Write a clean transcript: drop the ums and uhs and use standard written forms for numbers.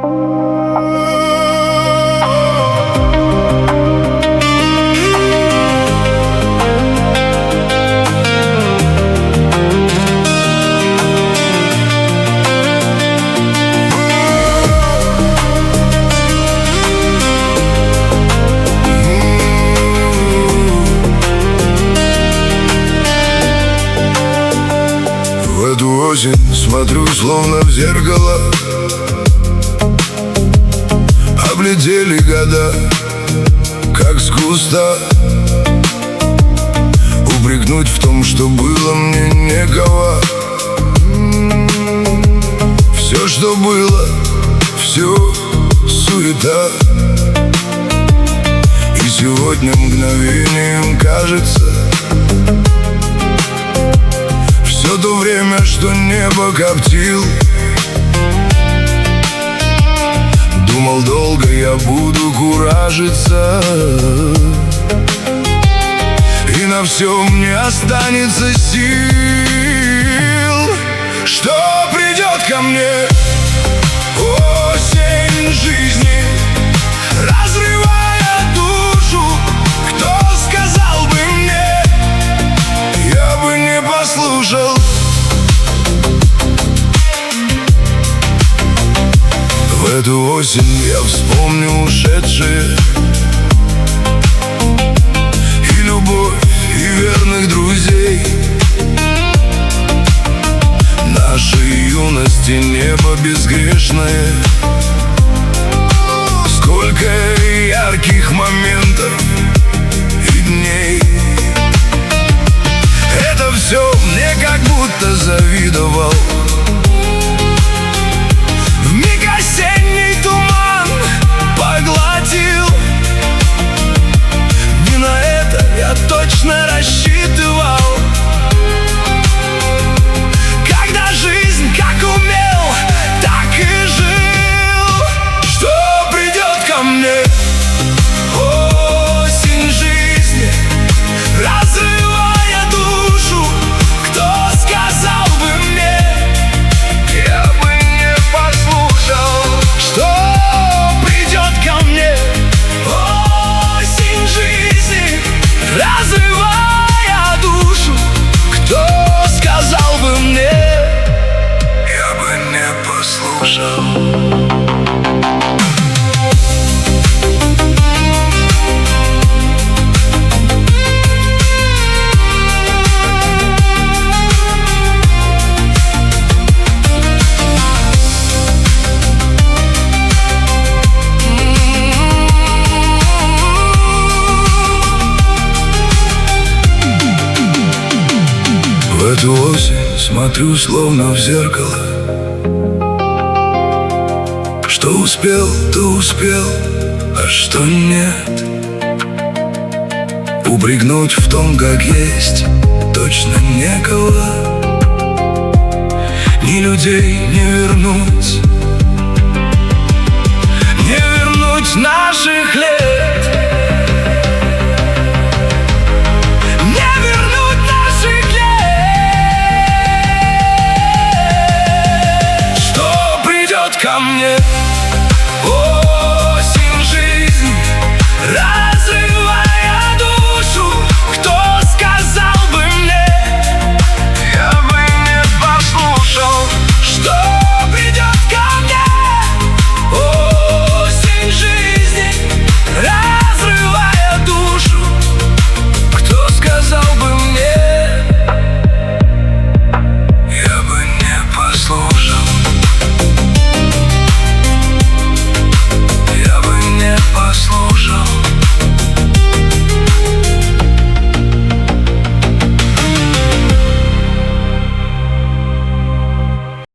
В эту осень смотрю словно в зеркало. Облетели года, как с куста. Упрекнуть в том, что было, мне некого. Все, что было, все суета. И сегодня мгновением кажется все то время, что небо коптил. Думал, долго я буду куражиться, и на все мне останется сил. Что придет ко мне осень жизни, разрывая душу? Кто сказал бы мне, я бы не послушал. В эту осень я вспомню ушедшие и любовь, и верных друзей. Нашей юности небо безгрешное. Сколько ярких моментов и дней. Это все мне как будто завидовал. Вмиг осенний туман поглотил. Не на это я точно рассчитывал. Когда жизнь как умел, так и жил. Что придет ко мне осень жизни, разрывая душу? Кто сказал бы мне, я бы не послушал. Что придет ко мне осень жизни, разрывая душу? Кто сказал бы мне, я бы не послушал. В эту осень смотрю словно в зеркало. Что успел, то успел, а что нет. Упрекнуть в том, как есть, точно некого. Ни людей не вернуть, не вернуть наших лет. Ко мне